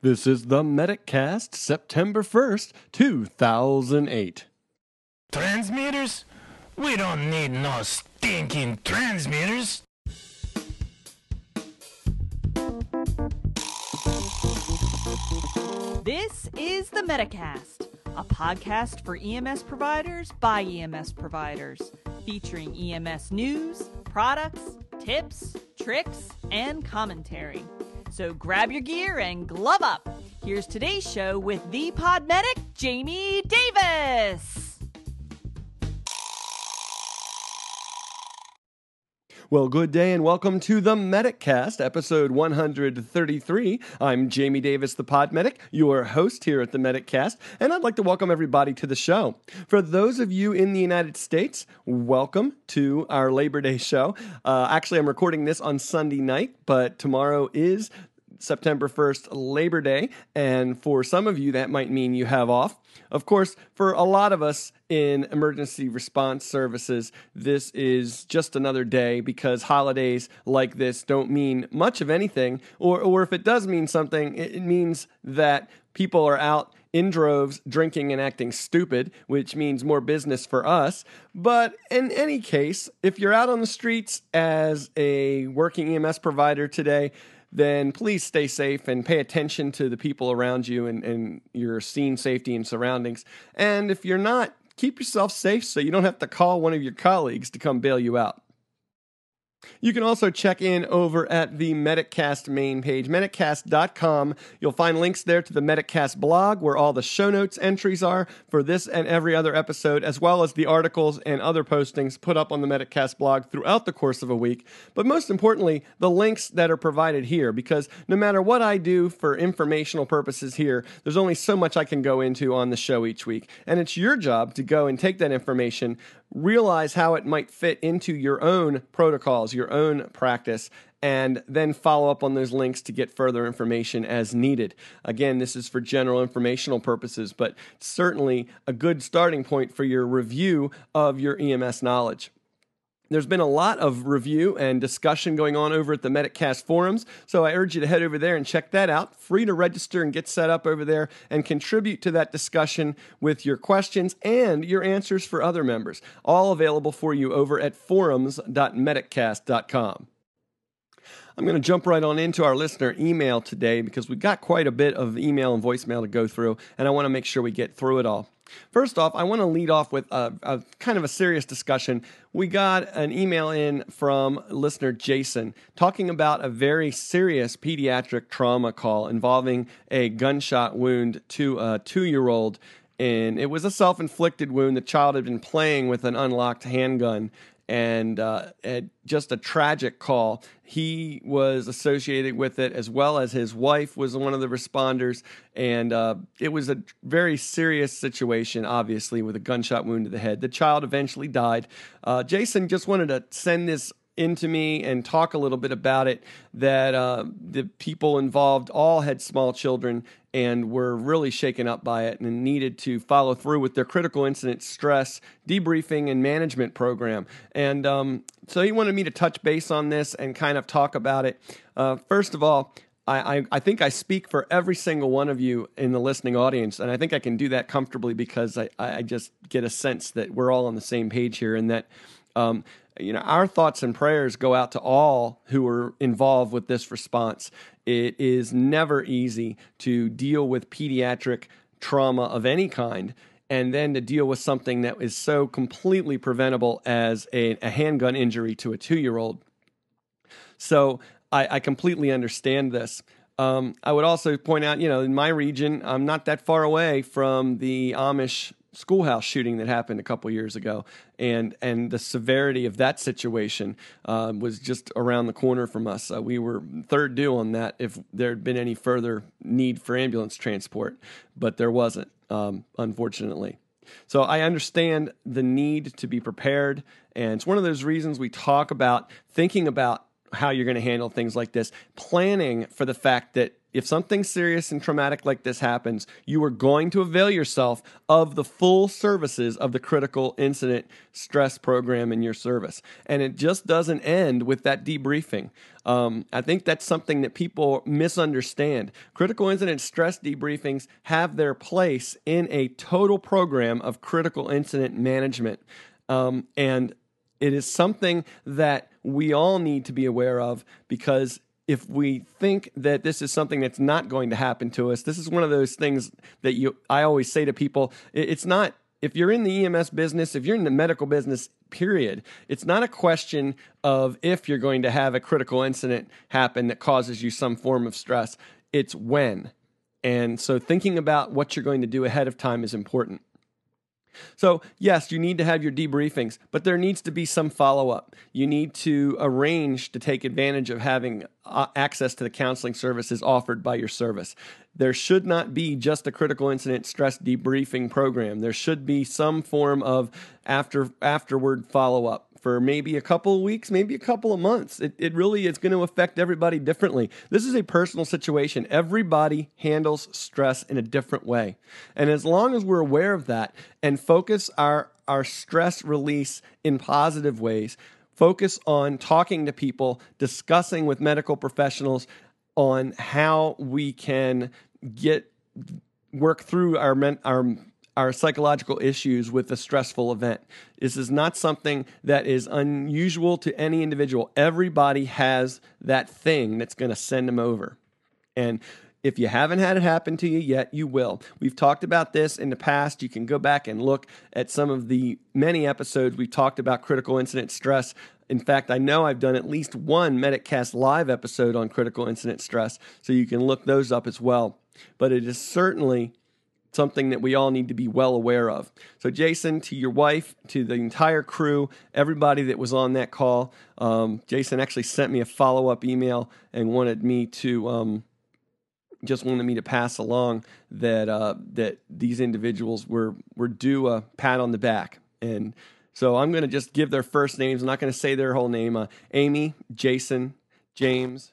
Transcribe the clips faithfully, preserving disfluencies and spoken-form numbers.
This is the MedicCast, September first, two thousand eight. Transmitters? We don't need no stinking transmitters. This is the MedicCast, a podcast for E M S providers by E M S providers, featuring E M S news, products, tips, tricks, and commentary. So grab your gear and glove up. Here's today's show with the pod medic, Jamie Davis. Well, good day and welcome to the MedicCast, episode one hundred thirty-three. I'm Jamie Davis, the pod medic, your host here at the MedicCast, and I'd like to welcome everybody to the show. For those of you in the United States, welcome to our Labor Day show. Uh, actually, I'm recording this on Sunday night, but tomorrow is September first, Labor Day, and for some of you, that might mean you have off. Of course, for a lot of us in emergency response services, this is just another day because holidays like this don't mean much of anything, or, or if it does mean something, it means that people are out in droves drinking and acting stupid, which means more business for us. But in any case, if you're out on the streets as a working E M S provider today, then please stay safe and pay attention to the people around you and, and your scene safety and surroundings. And if you're not, keep yourself safe so you don't have to call one of your colleagues to come bail you out. You can also check in over at the MedicCast main page, mediccast dot com. You'll find links there to the MedicCast blog where all the show notes entries are for this and every other episode, as well as the articles and other postings put up on the MedicCast blog throughout the course of a week. But most importantly, the links that are provided here, because no matter what I do for informational purposes here, there's only so much I can go into on the show each week. And it's your job to go and take that information, realize how it might fit into your own protocols, your own practice, and then follow up on those links to get further information as needed. Again, this is for general informational purposes, but certainly a good starting point for your review of your E M S knowledge. There's been a lot of review and discussion going on over at the MedicCast forums, so I urge you to head over there and check that out. Free to register and get set up over there and contribute to that discussion with your questions and your answers for other members. All available for you over at forums dot mediccast dot com. I'm going to jump right on into our listener email today because we've got quite a bit of email and voicemail to go through, and I want to make sure we get through it all. First off, I want to lead off with a, a kind of a serious discussion. We got an email in from listener Jason talking about a very serious pediatric trauma call involving a gunshot wound to a two-year-old, and it was a self-inflicted wound. The child had been playing with an unlocked handgun, and uh, it, just a tragic call. He was associated with it, as well as his wife was one of the responders, and uh, it was a very serious situation, obviously, with a gunshot wound to the head. The child eventually died. Uh, Jason just wanted to send this into me and talk a little bit about it, that uh, the people involved all had small children and were really shaken up by it and needed to follow through with their critical incident stress debriefing and management program. And um, so he wanted me to touch base on this and kind of talk about it. Uh, first of all, I, I, I think I speak for every single one of you in the listening audience, and I think I can do that comfortably because I, I just get a sense that we're all on the same page here, and that um, you know, our thoughts and prayers go out to all who are involved with this response. It is never easy to deal with pediatric trauma of any kind, and then to deal with something that is so completely preventable as a, a handgun injury to a two-year-old. So I, I completely understand this. Um, I would also point out, you know, in my region, I'm not that far away from the Amish schoolhouse shooting that happened a couple years ago, and and the severity of that situation uh, was just around the corner from us. Uh, we were third due on that if there had been any further need for ambulance transport, but there wasn't, um, unfortunately. So I understand the need to be prepared, and it's one of those reasons we talk about thinking about how you're going to handle things like this. Planning for the fact that if something serious and traumatic like this happens, you are going to avail yourself of the full services of the critical incident stress program in your service. And it just doesn't end with that debriefing. Um, I think that's something that people misunderstand. Critical incident stress debriefings have their place in a total program of critical incident management. Um, and it is something that we all need to be aware of, because if we think that this is something that's not going to happen to us, this is one of those things that you I always say to people, it's not, if you're in the E M S business, if you're in the medical business, period, it's not a question of if you're going to have a critical incident happen that causes you some form of stress. It's when. And so thinking about what you're going to do ahead of time is important. So, yes, you need to have your debriefings, but there needs to be some follow-up. You need to arrange to take advantage of having uh, access to the counseling services offered by your service. There should not be just a critical incident stress debriefing program. There should be some form of after afterward follow-up for maybe a couple of weeks, maybe a couple of months. It, it really is going to affect everybody differently. This is a personal situation. Everybody handles stress in a different way. And as long as we're aware of that and focus our, our stress release in positive ways, focus on talking to people, discussing with medical professionals on how we can get work through our our our psychological issues with a stressful event. This is not something that is unusual to any individual. Everybody has that thing that's going to send them over. And if you haven't had it happen to you yet, you will. We've talked about this in the past. You can go back and look at some of the many episodes we've talked about critical incident stress. In fact, I know I've done at least one MedicCast live episode on critical incident stress, so you can look those up as well. But it is certainly something that we all need to be well aware of. So Jason, to your wife, to the entire crew, everybody that was on that call, um, Jason actually sent me a follow-up email and wanted me to, um, just wanted me to pass along that uh, that these individuals were, were due a pat on the back. And so I'm going to just give their first names. I'm not going to say their whole name. Uh, Amy, Jason, James,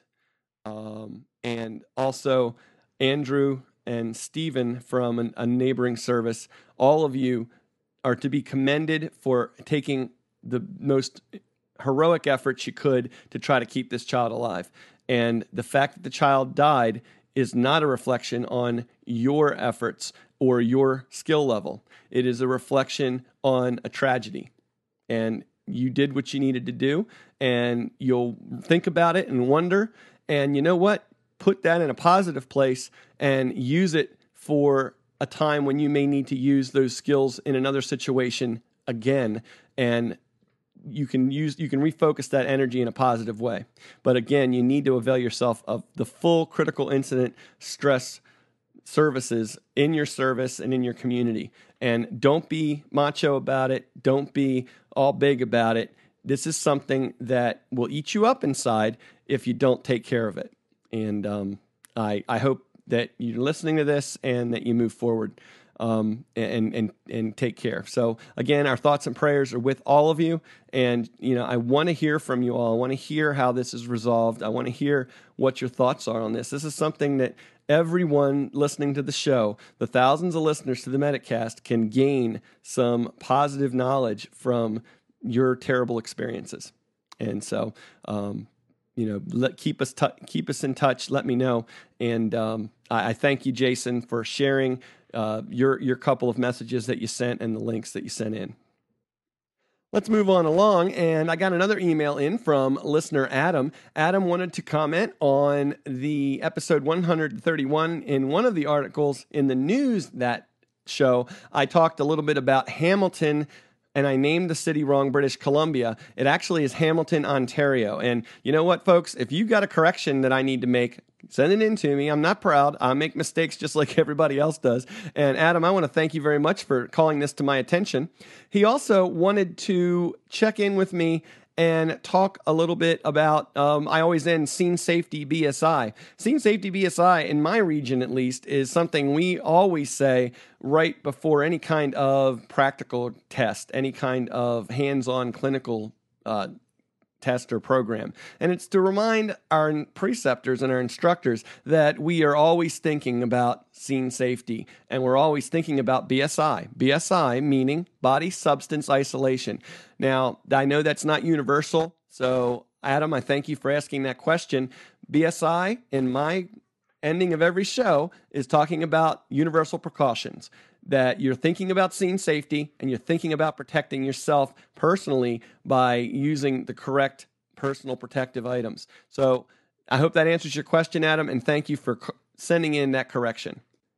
um, and also Andrew and Stephen from an, a neighboring service. All of you are to be commended for taking the most heroic efforts you could to try to keep this child alive. And the fact that the child died is not a reflection on your efforts or your skill level. It is a reflection on a tragedy. And you did what you needed to do, and you'll think about it and wonder, and you know what? Put that in a positive place and use it for a time when you may need to use those skills in another situation again. And you can use, you can refocus that energy in a positive way. But again, you need to avail yourself of the full critical incident stress services in your service and in your community. And don't be macho about it. Don't be all big about it. This is something that will eat you up inside if you don't take care of it. And um, I, I hope that you're listening to this and that you move forward um, and, and, and take care. So again, our thoughts and prayers are with all of you. And, you know, I want to hear from you all. I want to hear how this is resolved. I want to hear what your thoughts are on this. This is something that everyone listening to the show, the thousands of listeners to the MedicCast, can gain some positive knowledge from your terrible experiences. And so, um, you know, let, keep us t- keep us in touch. Let me know, and um, I, I thank you, Jason, for sharing uh, your your couple of messages that you sent and the links that you sent in. Let's move on along, and I got another email in from listener Adam. Adam wanted to comment on the episode one thirty-one. In one of the articles in the news that show, I talked a little bit about Hamilton, and I named the city wrong, British Columbia. It actually is Hamilton, Ontario. And you know what, folks? If you got a correction that I need to make, send it in to me. I'm not proud. I make mistakes just like everybody else does. And Adam, I want to thank you very much for calling this to my attention. He also wanted to check in with me and talk a little bit about, um, I always end Scene Safety B S I. Scene Safety B S I, in my region at least, is something we always say right before any kind of practical test, any kind of hands-on clinical uh, test or program. And it's to remind our preceptors and our instructors that we are always thinking about scene safety, and we're always thinking about B S I. B S I meaning body substance isolation. Now, I know that's not universal, so Adam, I thank you for asking that question. B S I, in my ending of every show, is talking about universal precautions, that you're thinking about scene safety and you're thinking about protecting yourself personally by using the correct personal protective items. So I hope that answers your question, Adam, and thank you for co- sending in that correction.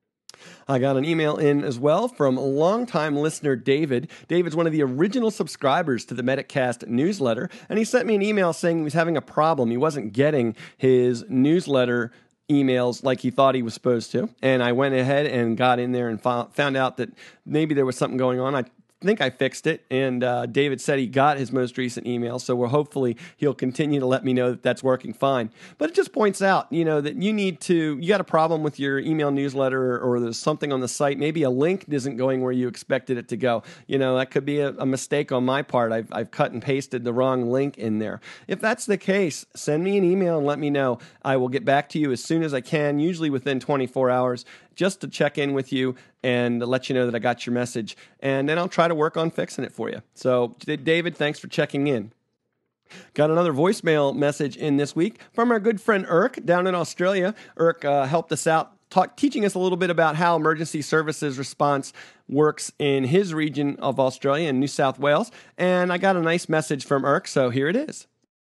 I got an email in as well from longtime listener David. David's one of the original subscribers to the MedicCast newsletter, and he sent me an email saying he was having a problem. He wasn't getting his newsletter emails like he thought he was supposed to, and I went ahead and got in there and fo- found out that maybe there was something going on. I think I fixed it, and uh, David said he got his most recent email, so we're hopefully he'll continue to let me know that that's working fine. But it just points out, you know, that you need to, you got a problem with your email newsletter, or, or there's something on the site, maybe a link isn't going where you expected it to go. You know, that could be a, a mistake on my part. I've, I've cut and pasted the wrong link in there. If that's the case, send me an email and let me know. I will get back to you as soon as I can, usually within twenty-four hours, just to check in with you and let you know that I got your message. And then I'll try to work on fixing it for you. So, David, thanks for checking in. Got another voicemail message in this week from our good friend Irk down in Australia. Irk uh, helped us out, talk, teaching us a little bit about how emergency services response works in his region of Australia in New South Wales. And I got a nice message from Irk, so here it is.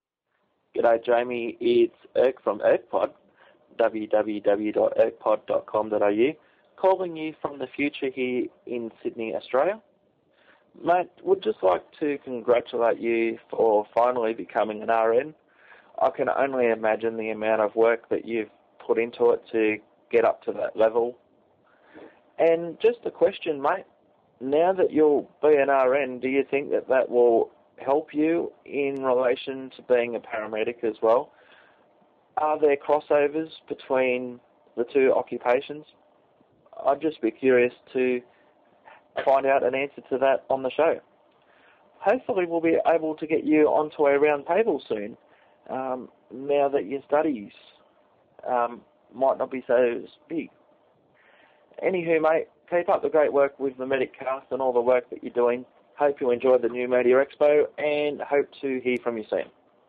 G'day, Jamie. It's Irk from IrkPod. w w w dot irk pod dot com dot a u, calling you from the future here in Sydney, Australia. Mate, would just like to congratulate you for finally becoming an R N. I can only imagine the amount of work that you've put into it to get up to that level. And just a question, mate, now that you'll be an R N, do you think that that will help you in relation to being a paramedic as well? Are there crossovers between the two occupations? I'd just be curious to find out an answer to that on the show. Hopefully we'll be able to get you onto a round table soon, um, now that your studies um, might not be so big. Anywho, mate, keep up the great work with the MedicCast and all the work that you're doing. Hope you enjoyed the new Media Expo and hope to hear from you soon.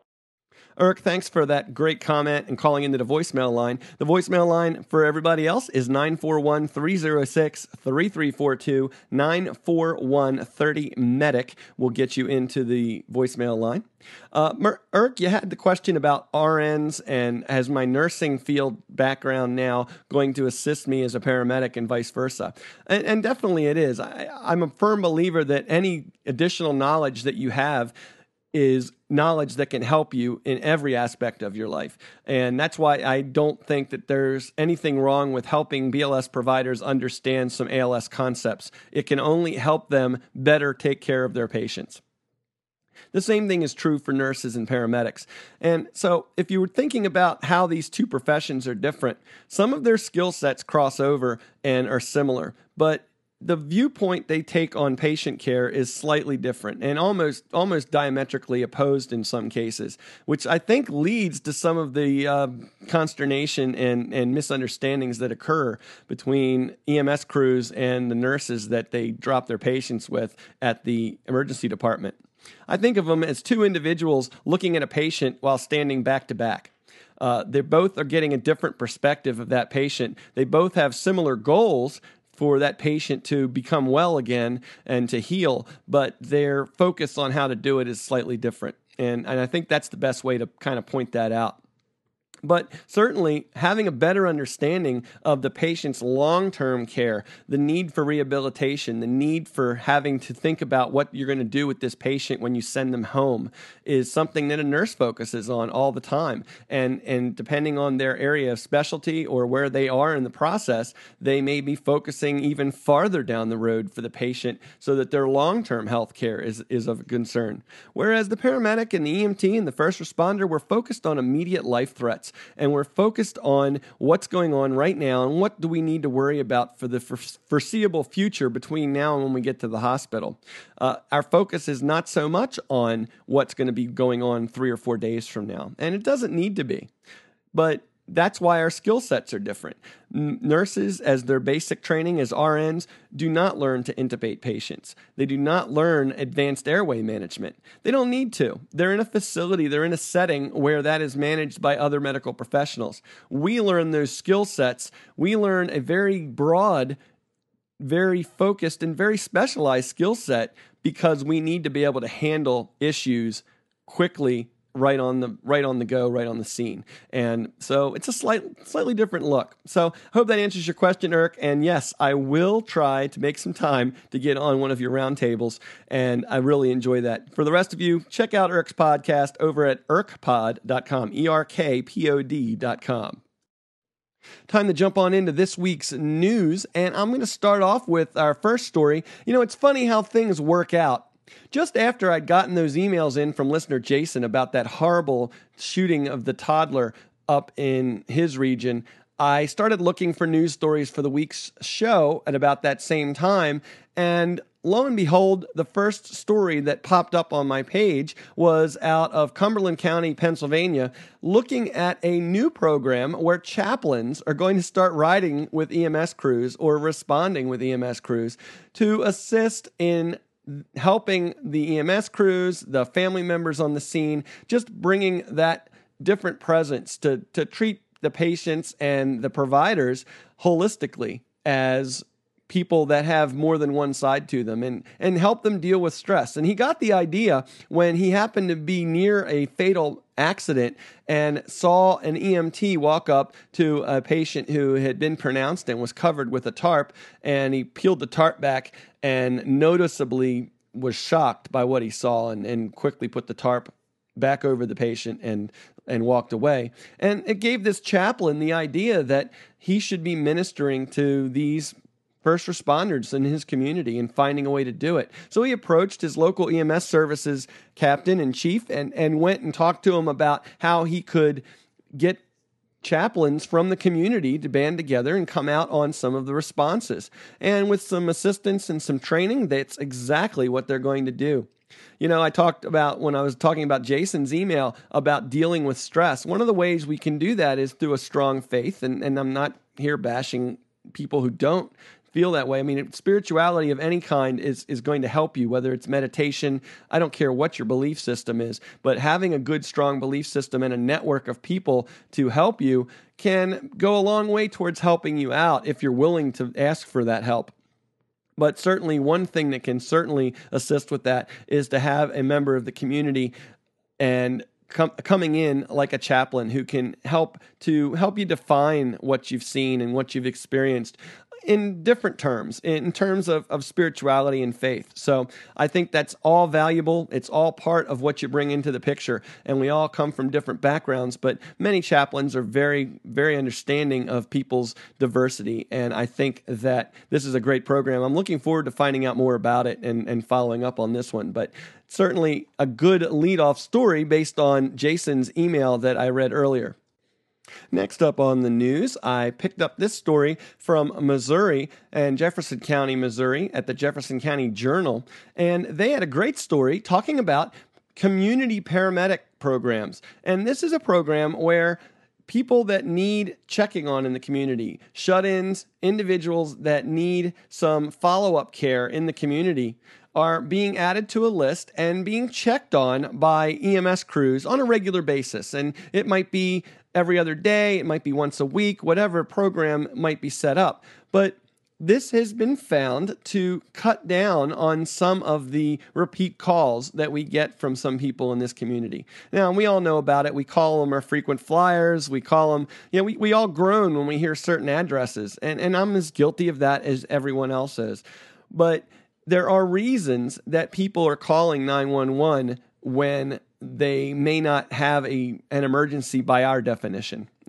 Irk, thanks for that great comment and calling into the voicemail line. The voicemail line for everybody else is nine four one, three oh six, three three four two, nine four one, thirty medic will get you into the voicemail line. Uh, Irk, you had the question about R Ns and has my nursing field background now going to assist me as a paramedic and vice versa. And, and definitely it is. I, I'm a firm believer that any additional knowledge that you have is knowledge that can help you in every aspect of your life. And that's why I don't think that there's anything wrong with helping B L S providers understand some A L S concepts. It can only help them better take care of their patients. The same thing is true for nurses and paramedics. And so if you were thinking about how these two professions are different, some of their skill sets cross over and are similar, but the viewpoint they take on patient care is slightly different and almost almost diametrically opposed in some cases, which I think leads to some of the uh, consternation and, and misunderstandings that occur between E M S crews and the nurses that they drop their patients with at the emergency department. I think of them as two individuals looking at a patient while standing back to back. Uh, they both are getting a different perspective of that patient. They both have similar goals for that patient to become well again and to heal, but their focus on how to do it is slightly different. And, and I think that's the best way to kind of point that out. But certainly having a better understanding of the patient's long-term care, the need for rehabilitation, the need for having to think about what you're going to do with this patient when you send them home is something that a nurse focuses on all the time. And, and depending on their area of specialty or where they are in the process, they may be focusing even farther down the road for the patient so that their long-term health care is, is of concern. Whereas the paramedic and the E M T and the first responder were focused on immediate life threats. thoughts, and we're focused on what's going on right now and what do we need to worry about for the foreseeable future between now and when we get to the hospital. Uh, our focus is not so much on what's going to be going on three or four days from now, and it doesn't need to be. But that's why our skill sets are different. N- nurses, as their basic training as R Ns, do not learn to intubate patients. They do not learn advanced airway management. They don't need to. They're in a facility, they're in a setting where that is managed by other medical professionals. We learn those skill sets. We learn a very broad, very focused, and very specialized skill set because we need to be able to handle issues quickly, right on the right on the go, right on the scene. And so it's a slight, slightly different look. So I hope that answers your question, Irk. And yes, I will try to make some time to get on one of your roundtables, and I really enjoy that. For the rest of you, check out Irk's podcast over at irk pod dot com, E R K P O D dot com. Time to jump on into this week's news, and I'm going to start off with our first story. You know, it's funny how things work out. Just after I'd gotten those emails in from listener Jason about that horrible shooting of the toddler up in his region, I started looking for news stories for the week's show at about that same time, and lo and behold, the first story that popped up on my page was out of Cumberland County, Pennsylvania, looking at a new program where chaplains are going to start riding with E M S crews or responding with E M S crews to assist in helping the E M S crews, the family members on the scene, just bringing that different presence to, to treat the patients and the providers holistically as people that have more than one side to them and, and help them deal with stress. And he got the idea when he happened to be near a fatal accident and saw an E M T walk up to a patient who had been pronounced and was covered with a tarp, and he peeled the tarp back and noticeably was shocked by what he saw and, and quickly put the tarp back over the patient and and walked away. And it gave this chaplain the idea that he should be ministering to these first responders in his community and finding a way to do it. So he approached his local E M S services captain and chief and, and went and talked to him about how he could get chaplains from the community to band together and come out on some of the responses. And with some assistance and some training, that's exactly what they're going to do. You know, I talked about when I was talking about Jason's email about dealing with stress. One of the ways we can do that is through a strong faith. And, and I'm not here bashing people who don't feel that way. I mean, spirituality of any kind is, is going to help you, whether it's meditation. I don't care what your belief system is, but having a good, strong belief system and a network of people to help you can go a long way towards helping you out if you're willing to ask for that help. But certainly one thing that can certainly assist with that is to have a member of the community and com- coming in like a chaplain who can help to help you define what you've seen and what you've experienced in different terms, in terms of, of spirituality and faith. So I think that's all valuable. It's all part of what you bring into the picture. And we all come from different backgrounds, but many chaplains are very, very understanding of people's diversity. And I think that this is a great program. I'm looking forward to finding out more about it and, and following up on this one. But certainly a good leadoff story based on Jason's email that I read earlier. Next up on the news, I picked up this story from Missouri and Jefferson County, Missouri at the Jefferson County Journal. And they had a great story talking about community paramedic programs. And this is a program where people that need checking on in the community, shut-ins, individuals that need some follow-up care in the community are being added to a list and being checked on by E M S crews on a regular basis. And it might be every other day, it might be once a week, whatever program might be set up. But this has been found to cut down on some of the repeat calls that we get from some people in this community. Now, we all know about it. We call them our frequent flyers. We call them, you know, we, we all groan when we hear certain addresses. And, and I'm as guilty of that as everyone else is. But there are reasons that people are calling nine one one when they may not have a an emergency by our definition.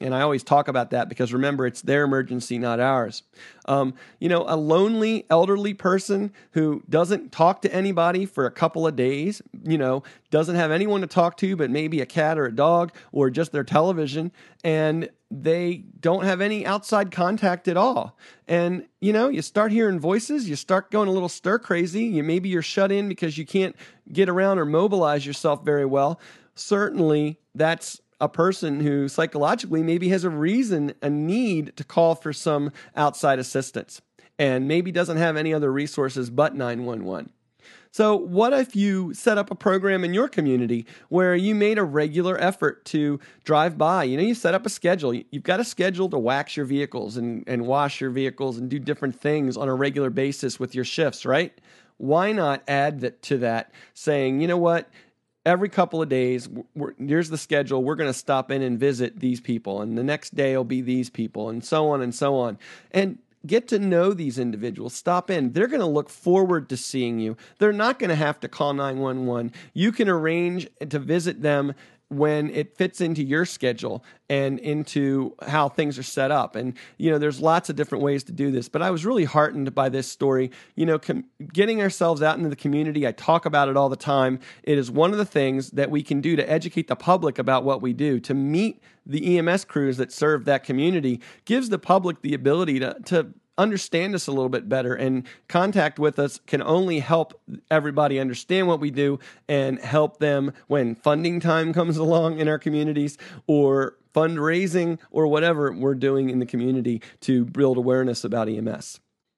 And I always talk about that because remember, it's their emergency, not ours. Um, you know, a lonely elderly person who doesn't talk to anybody for a couple of days, you know, doesn't have anyone to talk to but maybe a cat or a dog or just their television, and they don't have any outside contact at all. And, you know, you start hearing voices, you start going a little stir crazy. You maybe you're shut in because you can't get around or mobilize yourself very well. Certainly, that's a person who psychologically maybe has a reason, a need to call for some outside assistance and maybe doesn't have any other resources but nine one one. So what if you set up a program in your community where you made a regular effort to drive by? You know, you set up a schedule. You've got a schedule to wax your vehicles and, and wash your vehicles and do different things on a regular basis with your shifts, right? Why not add that to that, saying, you know what? Every couple of days, we're, here's the schedule. We're going to stop in and visit these people, and the next day will be these people, and so on and so on. And get to know these individuals. Stop in. They're going to look forward to seeing you. They're not going to have to call nine one one. You can arrange to visit them when it fits into your schedule and into how things are set up. And, you know, there's lots of different ways to do this, but I was really heartened by this story. You know, com- getting ourselves out into the community, I talk about it all the time. It is one of the things that we can do to educate the public about what we do, to meet the E M S crews that serve that community, gives the public the ability to, to understand us a little bit better, and contact with us can only help everybody understand what we do and help them when funding time comes along in our communities or fundraising or whatever we're doing in the community to build awareness about E M S.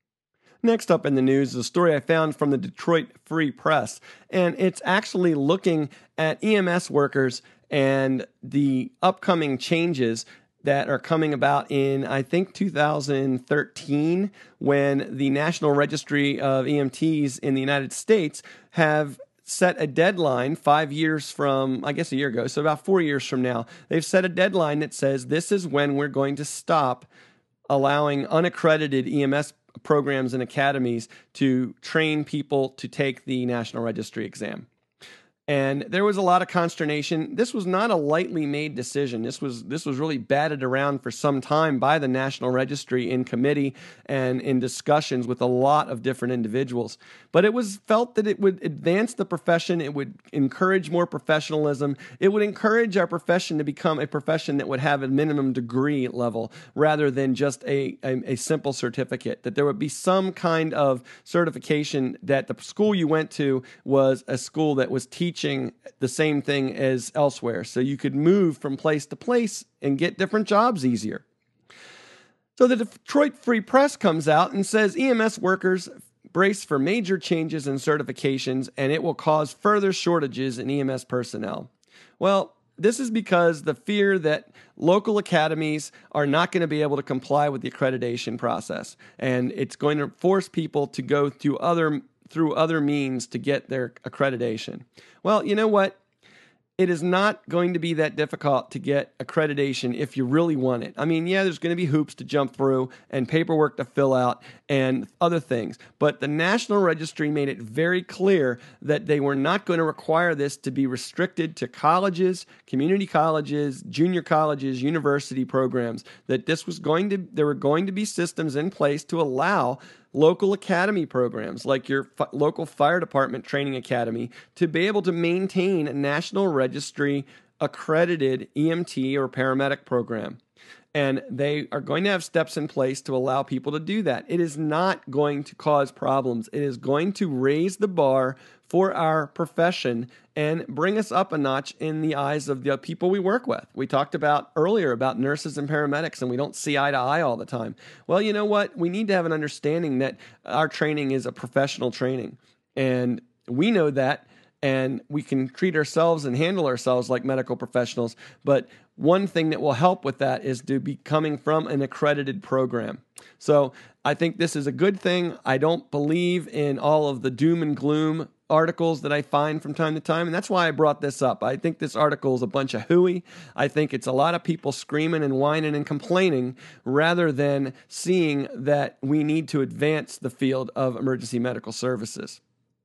Next up in the news is a story I found from the Detroit Free Press, and it's actually looking at E M S workers and the upcoming changes that are coming about in, I think, two thousand thirteen, when the National Registry of E M Ts in the United States have set a deadline five years from, I guess a year ago, so about four years from now. They've set a deadline that says this is when we're going to stop allowing unaccredited E M S programs and academies to train people to take the National Registry exam. And there was a lot of consternation. This was not a lightly made decision. This was this was really batted around for some time by the National Registry in committee and in discussions with a lot of different individuals. But it was felt that it would advance the profession. It would encourage more professionalism. It would encourage our profession to become a profession that would have a minimum degree level rather than just a, a, a simple certificate, that there would be some kind of certification that the school you went to was a school that was teaching teaching the same thing as elsewhere, so you could move from place to place and get different jobs easier. So the Detroit Free Press comes out and says E M S workers brace for major changes in certifications, and it will cause further shortages in E M S personnel. Well, this is because the fear that local academies are not going to be able to comply with the accreditation process, and it's going to force people to go through other through other means to get their accreditation. Well, you know what? It is not going to be that difficult to get accreditation if you really want it. I mean, yeah, there's going to be hoops to jump through and paperwork to fill out and other things. But the National Registry made it very clear that they were not going to require this to be restricted to colleges, community colleges, junior colleges, university programs, that this was going to, there were going to be systems in place to allow local academy programs like your f- local fire department training academy to be able to maintain a National Registry accredited E M T or paramedic program. And they are going to have steps in place to allow people to do that. It is not going to cause problems. It is going to raise the bar for our profession and bring us up a notch in the eyes of the people we work with. We talked about earlier about nurses and paramedics, and we don't see eye to eye all the time. Well, you know what? We need to have an understanding that our training is a professional training, and we know that, and we can treat ourselves and handle ourselves like medical professionals. But one thing that will help with that is to be coming from an accredited program. So I think this is a good thing. I don't believe in all of the doom and gloom articles that I find from time to time, and that's why I brought this up. I think this article is a bunch of hooey. I think it's a lot of people screaming and whining and complaining rather than seeing that we need to advance the field of emergency medical services.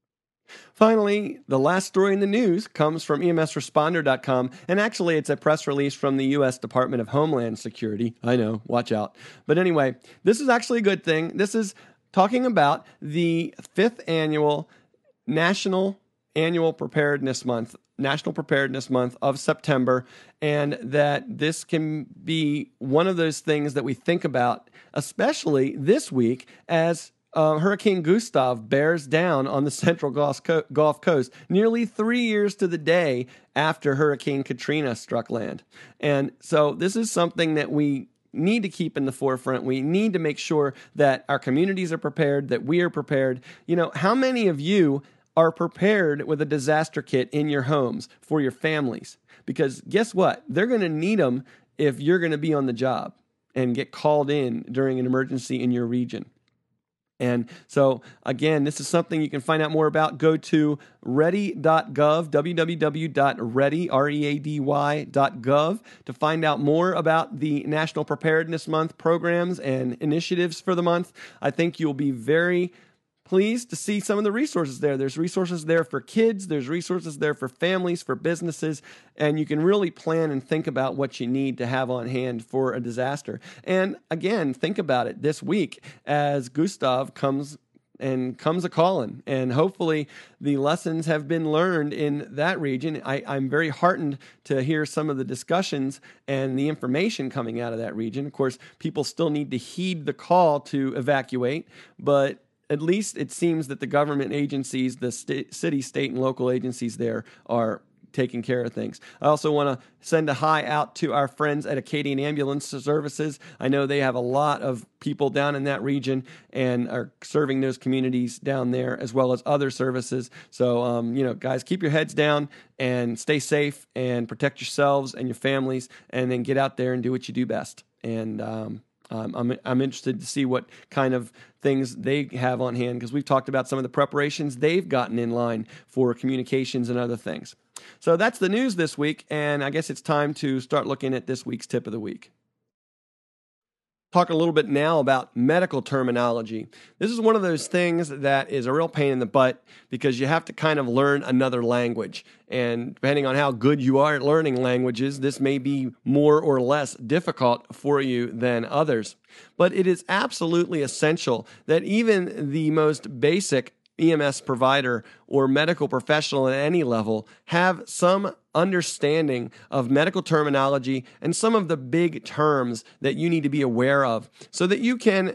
Finally, the last story in the news comes from E M S responder dot com, and actually it's a press release from the U S Department of Homeland Security. I know, watch out. But anyway, this is actually a good thing. This is talking about the fifth annual National Annual Preparedness Month, National Preparedness Month of September, and that this can be one of those things that we think about, especially this week as Uh, Hurricane Gustav bears down on the central Gulf, Co- Gulf Coast nearly three years to the day after Hurricane Katrina struck land. And so this is something that we need to keep in the forefront. We need to make sure that our communities are prepared, that we are prepared. You know, how many of you are prepared with a disaster kit in your homes for your families? Because guess what? They're going to need them if you're going to be on the job and get called in during an emergency in your region. And so, again, this is something you can find out more about. Go to ready dot gov, w w w dot ready, R E A D Y dot gov, to find out more about the National Preparedness Month programs and initiatives for the month. I think you'll be very pleased to see some of the resources there. There's resources there for kids, there's resources there for families, for businesses, and you can really plan and think about what you need to have on hand for a disaster. And again, think about it this week as Gustav comes and comes a calling, and hopefully the lessons have been learned in that region. I, I'm very heartened to hear some of the discussions and the information coming out of that region. Of course, people still need to heed the call to evacuate, but at least it seems that the government agencies, the st- city, state, and local agencies there are taking care of things. I also want to send a hi out to our friends at Acadian Ambulance Services. I know they have a lot of people down in that region and are serving those communities down there as well as other services. So, um, you know, guys, keep your heads down and stay safe and protect yourselves and your families, and then get out there and do what you do best. And, um, Um, I'm I'm interested to see what kind of things they have on hand, because we've talked about some of the preparations they've gotten in line for communications and other things. So that's the news this week, and I guess it's time to start looking at this week's tip of the week. Talk a little bit now about medical terminology. This is one of those things that is a real pain in the butt because you have to kind of learn another language. And depending on how good you are at learning languages, this may be more or less difficult for you than others. But it is absolutely essential that even the most basic E M S provider or medical professional at any level have some understanding of medical terminology and some of the big terms that you need to be aware of so that you can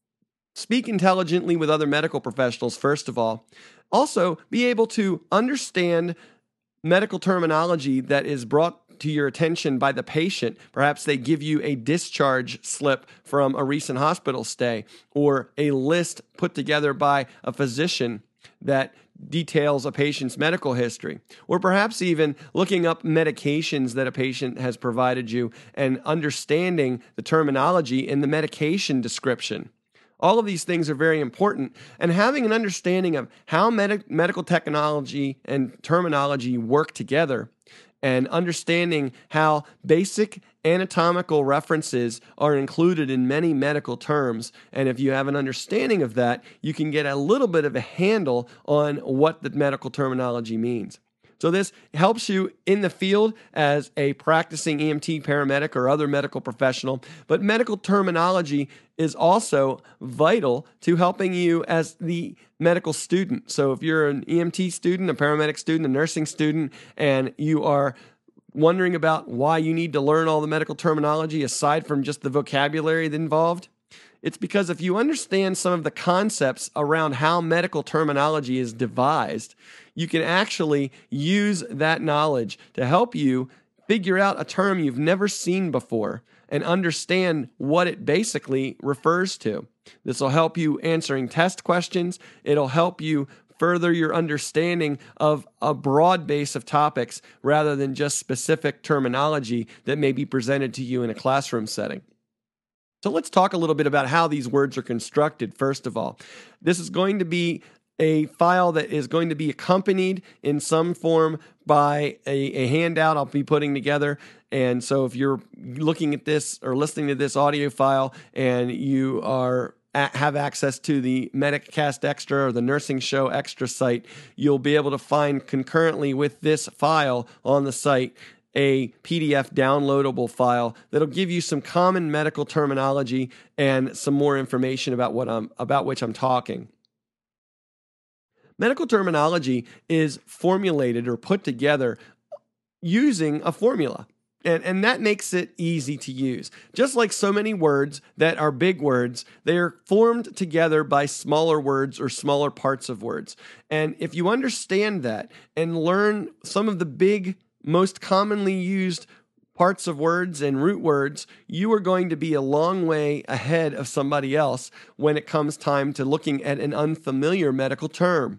speak intelligently with other medical professionals, first of all. Also, be able to understand medical terminology that is brought to your attention by the patient. Perhaps they give you a discharge slip from a recent hospital stay or a list put together by a physician that details a patient's medical history, or perhaps even looking up medications that a patient has provided you and understanding the terminology in the medication description. All of these things are very important, and having an understanding of how med- medical technology and terminology work together, and understanding how basic anatomical references are included in many medical terms. And if you have an understanding of that, you can get a little bit of a handle on what the medical terminology means. So this helps you in the field as a practicing E M T, paramedic, or other medical professional. But medical terminology is also vital to helping you as the medical student. So if you're an E M T student, a paramedic student, a nursing student, and you are wondering about why you need to learn all the medical terminology aside from just the vocabulary involved, it's because if you understand some of the concepts around how medical terminology is devised, you can actually use that knowledge to help you figure out a term you've never seen before and understand what it basically refers to. This will help you answering test questions. It'll help you further your understanding of a broad base of topics rather than just specific terminology that may be presented to you in a classroom setting. So let's talk a little bit about how these words are constructed, first of all. This is going to be a file that is going to be accompanied in some form by a, a handout I'll be putting together. And so if you're looking at this or listening to this audio file and you are a- have access to the MedicCast Extra or the Nursing Show Extra site, you'll be able to find concurrently with this file on the site a P D F downloadable file that'll give you some common medical terminology and some more information about what I'm about which I'm talking. Medical terminology is formulated or put together using a formula. And, and that makes it easy to use. Just like so many words that are big words, they are formed together by smaller words or smaller parts of words. And if you understand that and learn some of the big, most commonly used parts of words and root words, you are going to be a long way ahead of somebody else when it comes time to looking at an unfamiliar medical term.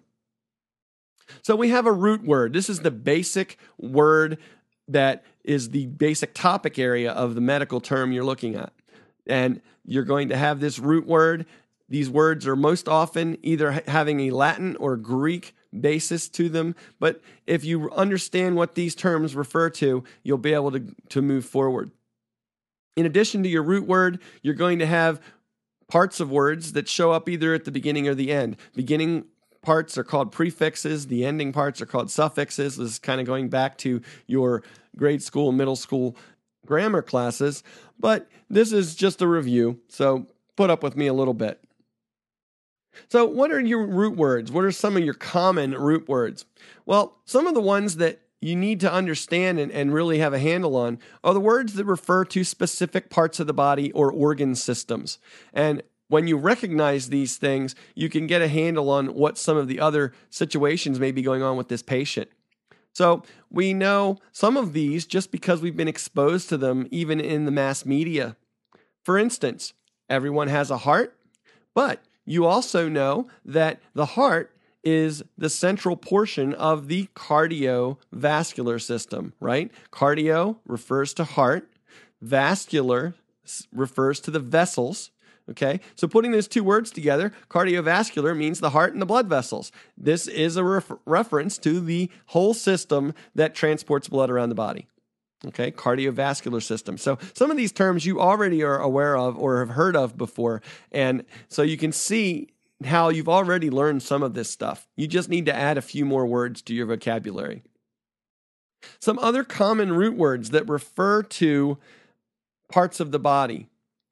So we have a root word. This is the basic word that is the basic topic area of the medical term you're looking at. And you're going to have this root word. These words are most often either having a Latin or Greek basis to them. But if you understand what these terms refer to, you'll be able to, to move forward. In addition to your root word, you're going to have parts of words that show up either at the beginning or the end. Beginning parts are called prefixes. The ending parts are called suffixes. This is kind of going back to your grade school, middle school grammar classes. But this is just a review, so put up with me a little bit. So what are your root words? What are some of your common root words? Well, some of the ones that you need to understand and, and really have a handle on are the words that refer to specific parts of the body or organ systems. And when you recognize these things, you can get a handle on what some of the other situations may be going on with this patient. So we know some of these just because we've been exposed to them even in the mass media. For instance, everyone has a heart, but you also know that the heart is the central portion of the cardiovascular system, right? Cardio refers to heart. Vascular refers to the vessels. Okay, so putting those two words together, cardiovascular means the heart and the blood vessels. This is a ref- reference to the whole system that transports blood around the body. Okay, cardiovascular system. So some of these terms you already are aware of or have heard of before. And so you can see how you've already learned some of this stuff. You just need to add a few more words to your vocabulary. Some other common root words that refer to parts of the body.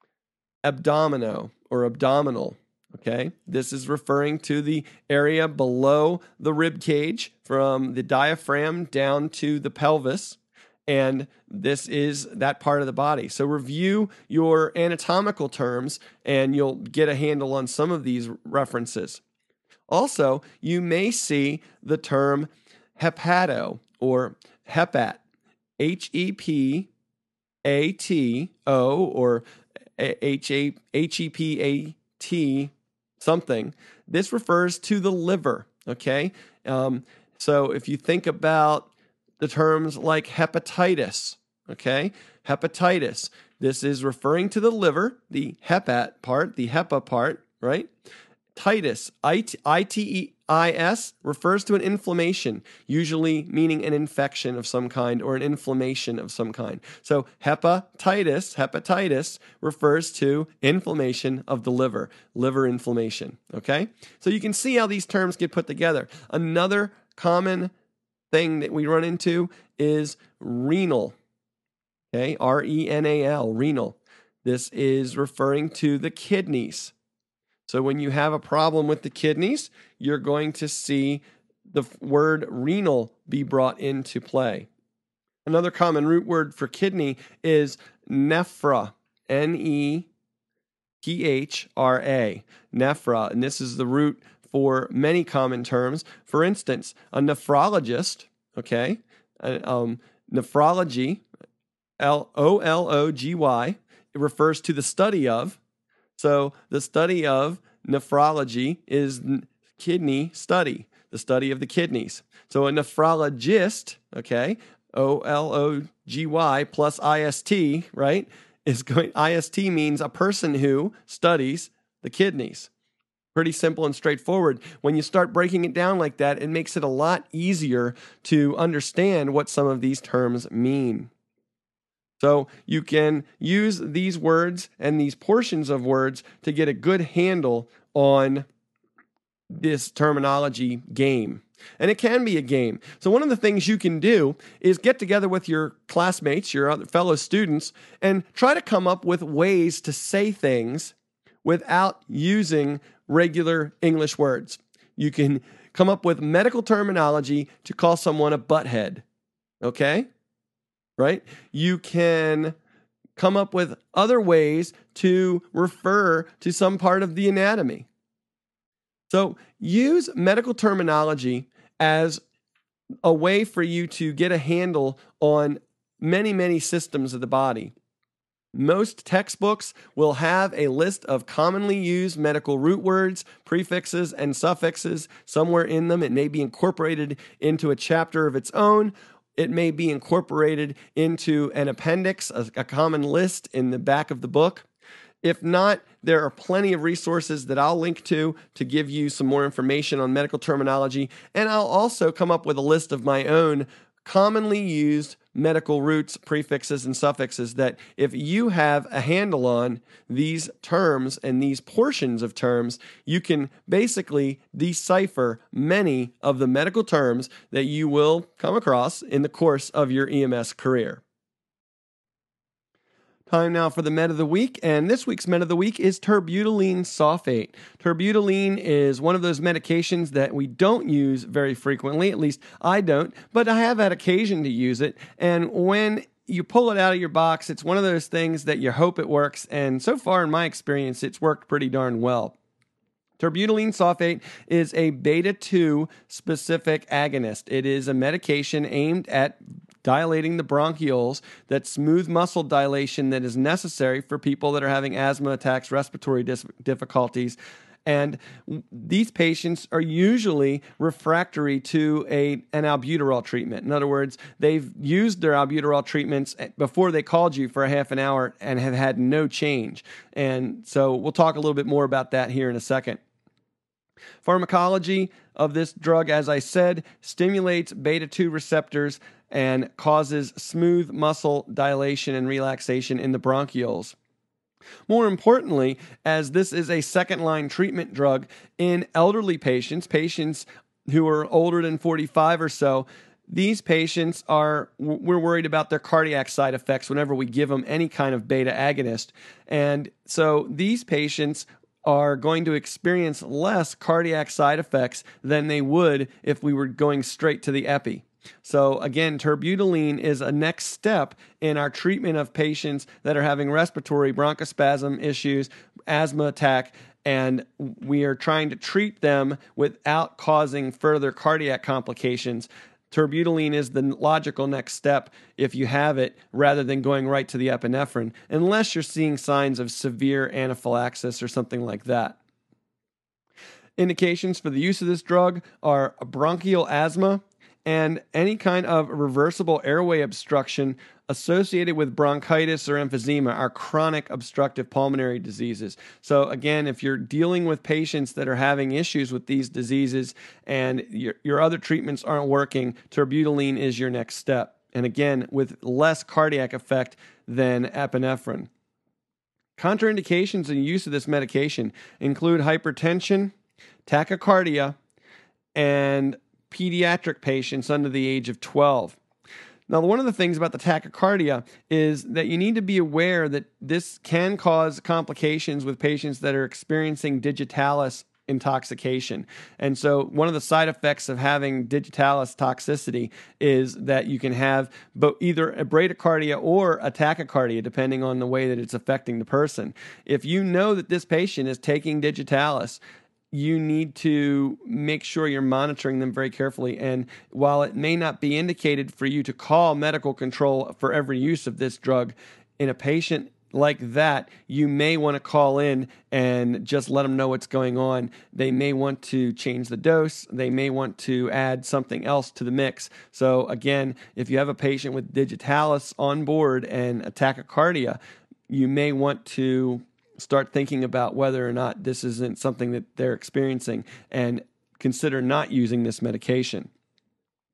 Abdomino or abdominal, okay? This is referring to the area below the rib cage from the diaphragm down to the pelvis, and this is that part of the body. So review your anatomical terms, and you'll get a handle on some of these references. Also, you may see the term hepato or hepat, H E P A T O or H E P A T something. This refers to the liver, okay? Um, so if you think about the terms like hepatitis, okay? Hepatitis, this is referring to the liver, the hepat part, the hepa part, right? Titis, I T E I S, refers to an inflammation, usually meaning an infection of some kind or an inflammation of some kind. So hepatitis, hepatitis refers to inflammation of the liver, liver inflammation, okay? So you can see how these terms get put together. Another common thing that we run into is renal, okay? R E N A L, renal. This is referring to the kidneys. So when you have a problem with the kidneys, you're going to see the word renal be brought into play. Another common root word for kidney is nephra, N E P H R A, nephra, and this is the root for many common terms. For instance, a nephrologist, okay, um, nephrology, L O L O G Y, it refers to the study of. So the study of nephrology is kidney study, the study of the kidneys. So a nephrologist, okay, O L O G Y plus I S T, right, is going, I S T means a person who studies the kidneys. Pretty simple and straightforward. When you start breaking it down like that, it makes it a lot easier to understand what some of these terms mean. So you can use these words and these portions of words to get a good handle on this terminology game. And it can be a game. So one of the things you can do is get together with your classmates, your other fellow students, and try to come up with ways to say things without using regular English words. You can come up with medical terminology to call someone a butthead. Okay? Right? You can come up with other ways to refer to some part of the anatomy. So use medical terminology as a way for you to get a handle on many, many systems of the body. Most textbooks will have a list of commonly used medical root words, prefixes, and suffixes somewhere in them. It may be incorporated into a chapter of its own. It may be incorporated into an appendix, a, a common list in the back of the book. If not, there are plenty of resources that I'll link to to give you some more information on medical terminology, and I'll also come up with a list of my own commonly used medical roots, prefixes, and suffixes that if you have a handle on these terms and these portions of terms, you can basically decipher many of the medical terms that you will come across in the course of your E M S career. Time now for the med of the week, and this week's med of the week is terbutaline sulfate. Terbutaline is one of those medications that we don't use very frequently, at least I don't, but I have had occasion to use it, and when you pull it out of your box, it's one of those things that you hope it works, and so far in my experience, it's worked pretty darn well. Terbutaline sulfate is a beta two specific agonist. It is a medication aimed at dilating the bronchioles, that smooth muscle dilation that is necessary for people that are having asthma attacks, respiratory dis- difficulties. And these patients are usually refractory to a, an albuterol treatment. In other words, they've used their albuterol treatments before they called you for a half an hour and have had no change. And so we'll talk a little bit more about that here in a second. Pharmacology of this drug, as I said, stimulates beta two receptors and causes smooth muscle dilation and relaxation in the bronchioles. More importantly, as this is a second-line treatment drug in elderly patients, patients who are older than forty-five or so, these patients are, we're worried about their cardiac side effects whenever we give them any kind of beta agonist. And so these patients are going to experience less cardiac side effects than they would if we were going straight to the epi. So again, terbutaline is a next step in our treatment of patients that are having respiratory bronchospasm issues, asthma attack, and we are trying to treat them without causing further cardiac complications. Terbutaline is the logical next step if you have it, rather than going right to the epinephrine, unless you're seeing signs of severe anaphylaxis or something like that. Indications for the use of this drug are bronchial asthma and any kind of reversible airway obstruction associated with bronchitis or emphysema are chronic obstructive pulmonary diseases. So again, if you're dealing with patients that are having issues with these diseases and your, your other treatments aren't working, terbutaline is your next step. And again, with less cardiac effect than epinephrine. Contraindications in use of this medication include hypertension, tachycardia, and pediatric patients under the age of twelve. Now, one of the things about the tachycardia is that you need to be aware that this can cause complications with patients that are experiencing digitalis intoxication. And so one of the side effects of having digitalis toxicity is that you can have both either a bradycardia or a tachycardia, depending on the way that it's affecting the person. If you know that this patient is taking digitalis, you need to make sure you're monitoring them very carefully. And while it may not be indicated for you to call medical control for every use of this drug, in a patient like that, you may want to call in and just let them know what's going on. They may want to change the dose. They may want to add something else to the mix. So again, if you have a patient with digitalis on board and a tachycardia, you may want to start thinking about whether or not this isn't something that they're experiencing and consider not using this medication.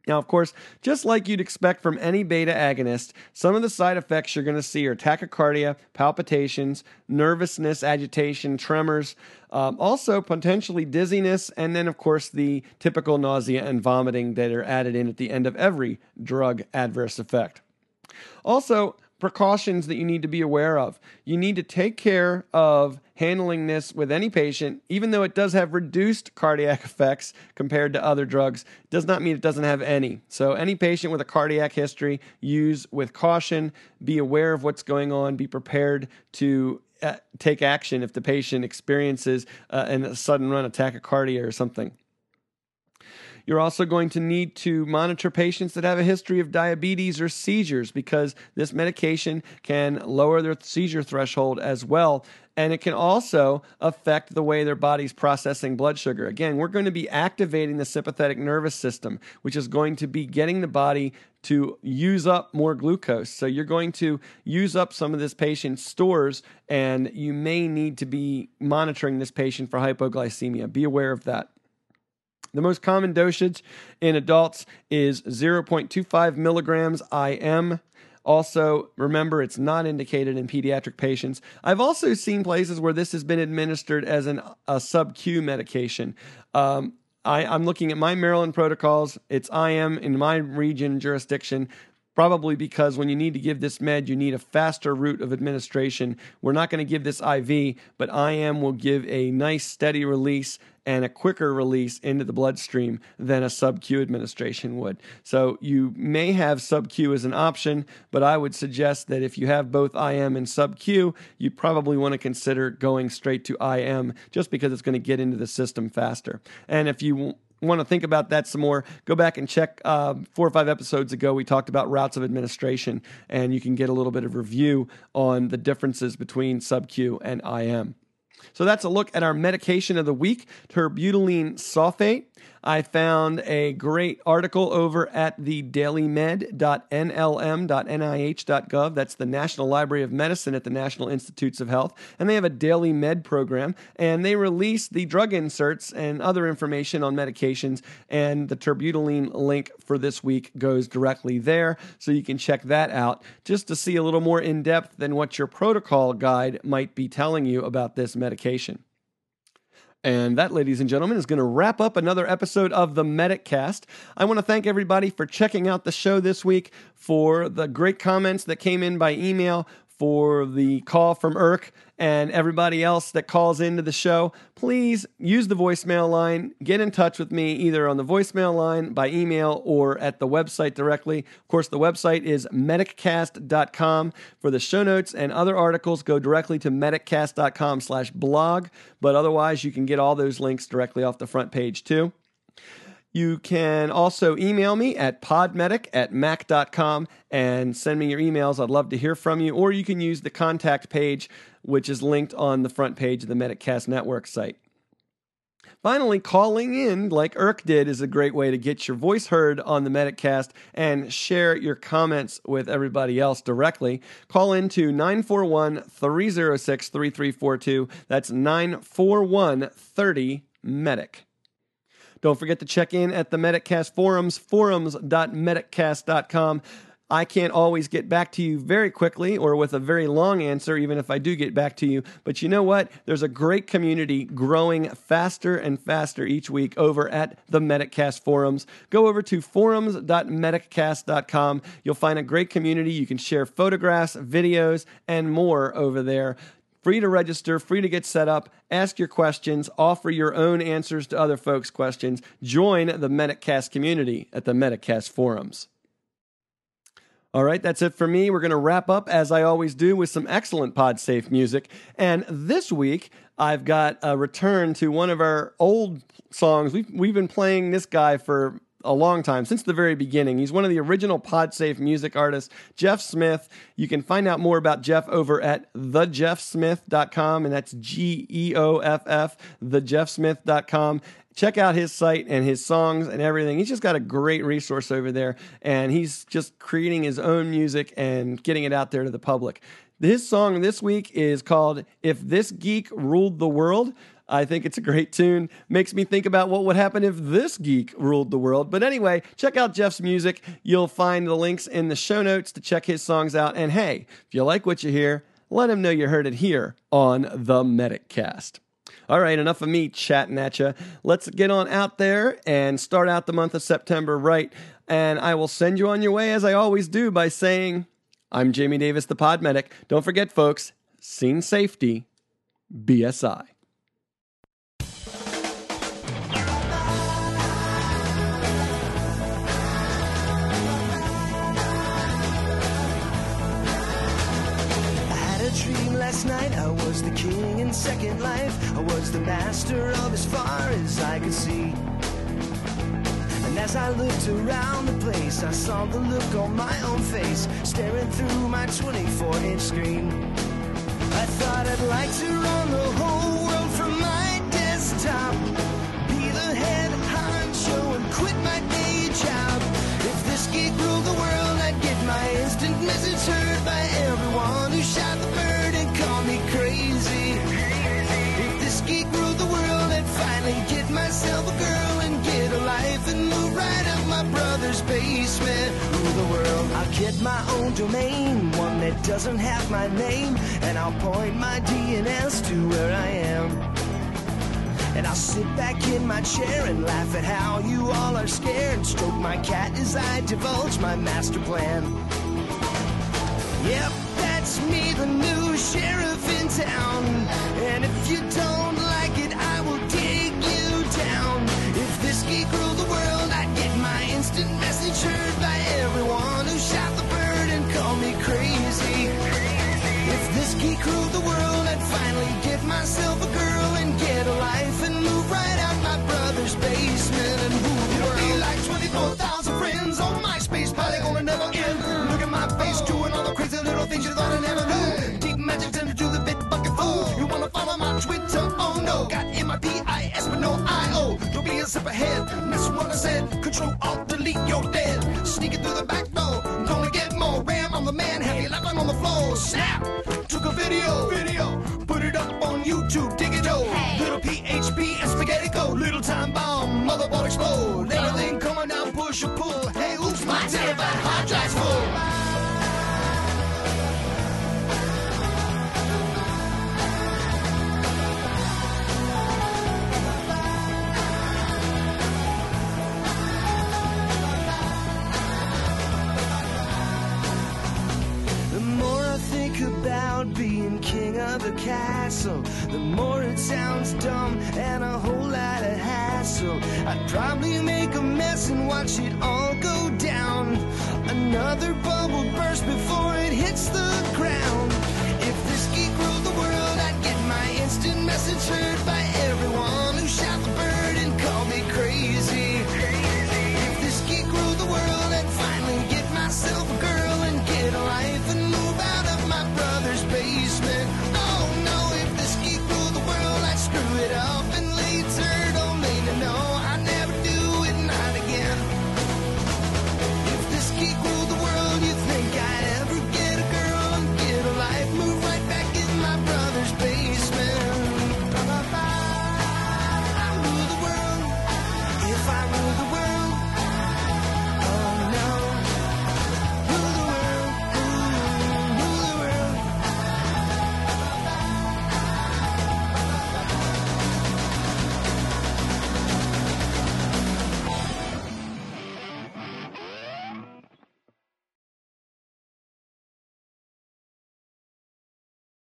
Now, of course, just like you'd expect from any beta agonist, some of the side effects you're going to see are tachycardia, palpitations, nervousness, agitation, tremors, um, also potentially dizziness, and then, of course, the typical nausea and vomiting that are added in at the end of every drug adverse effect. Also, precautions that you need to be aware of. You need to take care of handling this with any patient, even though it does have reduced cardiac effects compared to other drugs, does not mean it doesn't have any. So any patient with a cardiac history, use with caution, be aware of what's going on, be prepared to uh, take action if the patient experiences uh, a sudden run of tachycardia or something. You're also going to need to monitor patients that have a history of diabetes or seizures because this medication can lower their seizure threshold as well. And it can also affect the way their body's processing blood sugar. Again, we're going to be activating the sympathetic nervous system, which is going to be getting the body to use up more glucose. So you're going to use up some of this patient's stores, and you may need to be monitoring this patient for hypoglycemia. Be aware of that. The most common dosage in adults is zero point two five milligrams I M. Also, remember, it's not indicated in pediatric patients. I've also seen places where this has been administered as an, a sub-Q medication. Um, I, I'm looking at my Maryland protocols. It's I M in my region jurisdiction, probably because when you need to give this med, you need a faster route of administration. We're not going to give this I V, but I M will give a nice steady release and a quicker release into the bloodstream than a sub-Q administration would. So you may have sub-Q as an option, but I would suggest that if you have both I M and sub-Q, you probably want to consider going straight to I M just because it's going to get into the system faster. And if you want to think about that some more, go back and check uh, four or five episodes ago. We talked about routes of administration, and you can get a little bit of review on the differences between sub-Q and I M. So that's a look at our medication of the week, terbutaline sulfate. I found a great article over at the daily med dot N L M dot N I H dot gov. That's the National Library of Medicine at the National Institutes of Health. And they have a daily med program, and they release the drug inserts and other information on medications. And the terbutaline link for this week goes directly there. So you can check that out just to see a little more in depth than what your protocol guide might be telling you about this medication. And that, ladies and gentlemen, is going to wrap up another episode of the MedicCast. I want to thank everybody for checking out the show this week, for the great comments that came in by email, for the call from Irk, and everybody else that calls into the show. Please use the voicemail line. Get in touch with me either on the voicemail line, by email, or at the website directly. Of course, the website is mediccast dot com. For the show notes and other articles, go directly to mediccast dot com slash blog. But otherwise, you can get all those links directly off the front page too. You can also email me at podmedic at mac dot com and send me your emails. I'd love to hear from you. Or you can use the contact page, which is linked on the front page of the MedicCast Network site. Finally, calling in, like Irk did, is a great way to get your voice heard on the MedicCast and share your comments with everybody else directly. Call in to nine four one, three oh six, three three four two. That's nine four one, three oh, medic. Don't forget to check in at the MedicCast forums, forums dot mediccast dot com. I can't always get back to you very quickly or with a very long answer, even if I do get back to you. But you know what? There's a great community growing faster and faster each week over at the MedicCast forums. Go over to forums dot mediccast dot com. You'll find a great community. You can share photographs, videos, and more over there. Free to register, free to get set up, ask your questions, offer your own answers to other folks' questions. Join the MedicCast community at the MedicCast forums. All right, that's it for me. We're going to wrap up, as I always do, with some excellent PodSafe music. And this week, I've got a return to one of our old songs. We've, we've been playing this guy for a long time, since the very beginning. He's one of the original PodSafe music artists, Jeff Smith. You can find out more about Jeff over at the jeff smith dot com, and that's G E O F F, the jeff smith dot com. Check out his site and his songs and everything. He's just got a great resource over there, and he's just creating his own music and getting it out there to the public. His song this week is called If This Geek Ruled the World. I think it's a great tune. Makes me think about what would happen if this geek ruled the world. But anyway, check out Jeff's music. You'll find the links in the show notes to check his songs out. And hey, if you like what you hear, let him know you heard it here on the MedicCast. All right, enough of me chatting at you. Let's get on out there and start out the month of September right. And I will send you on your way, as I always do, by saying, I'm Jamie Davis, the Pod Medic. Don't forget, folks, scene safety, B S I. Last night I was the king in Second Life. I was the master of as far as I could see. And as I looked around the place, I saw the look on my own face, staring through my twenty-four inch screen. I thought I'd like to run the whole world from my desktop, be the head honcho and quit my day job. If this geek ruled the world, I'd get my instant message heard by everyone who shot the bird and call me crazy. If this geek ruled the world, I'd finally get myself a girl and get a life and move right out my brother's basement. Rule the world. I'll get my own domain, one that doesn't have my name, and I'll point my D N S to where I am. And I'll sit back in my chair and laugh at how you all are scared, and stroke my cat as I divulge my master plan. Yep, that's me, the new sheriff in town. And if you don't like it, I will dig you down. If this geek ruled the world, I'd get my instant message heard by everyone who shot the bird and call me crazy. If this geek ruled the world, I'd finally get myself a girl and get a life and move right out my brother's basement and rule the world. It'll be like twenty-four thousand friends on MySpace, probably gonna never end. Look at my face, doing all the crazy little things you thought I never knew. Deep magic tend to do the bit bucket fool. You wanna follow my Twitter? Oh no, got M I P I S but no I O. Don't be a zip ahead, that's what I said. Control Alt Delete, you're dead. Sneaking through the back door, gonna get more RAM. I'm the man, heavy left arm on the floor. Snap! Took a video, video, put it up on YouTube, dig it out. Hey. Little P H P and spaghetti go, little time bomb, motherboard explode. Everything coming out, push or pull. Hey, oops, my terabyte hard drive's full. About being king of the castle, the more it sounds dumb and a whole lot of hassle. I'd probably make a mess and watch it all go down. Another bubble burst before it hits the ground. If this geek ruled the world, I'd get my instant message heard by